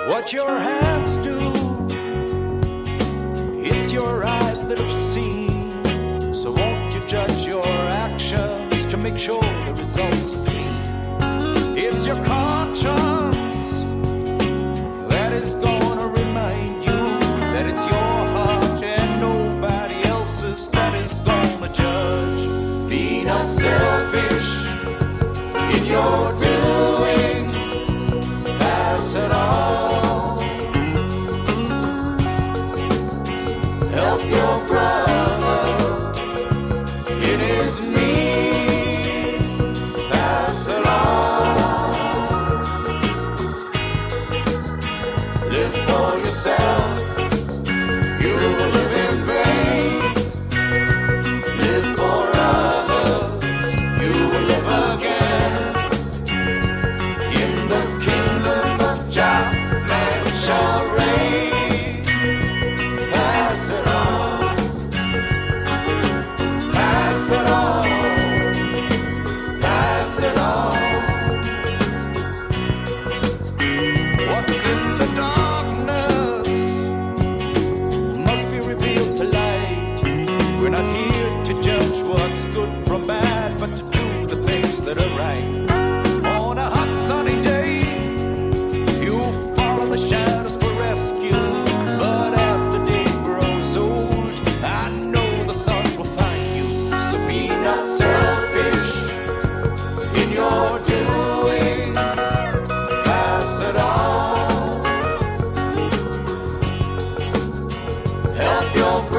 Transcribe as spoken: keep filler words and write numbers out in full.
what your hands do. It's your eyes that have seen. So won't you judge your actions to make sure the results are clean? It's your conscience that is gonna remind you that it's your heart and nobody else's that is gonna judge. Be not selfish in your doing, pass it on. Help your brother in his need, pass it on. Live for yourself, you will live in vain. Live for others, you will live again. In the kingdom of Jah, man shall reign. Pass it on, pass it on, pass it on. What's in the darkness must be revealed to light. We're not here to judge what's good from bad, but to do the things that are right. On a hot sunny day, you follow the shadows for rescue. But as the day grows old, I know the sun will find you. So be not selfish in your doing, pass it on. Help your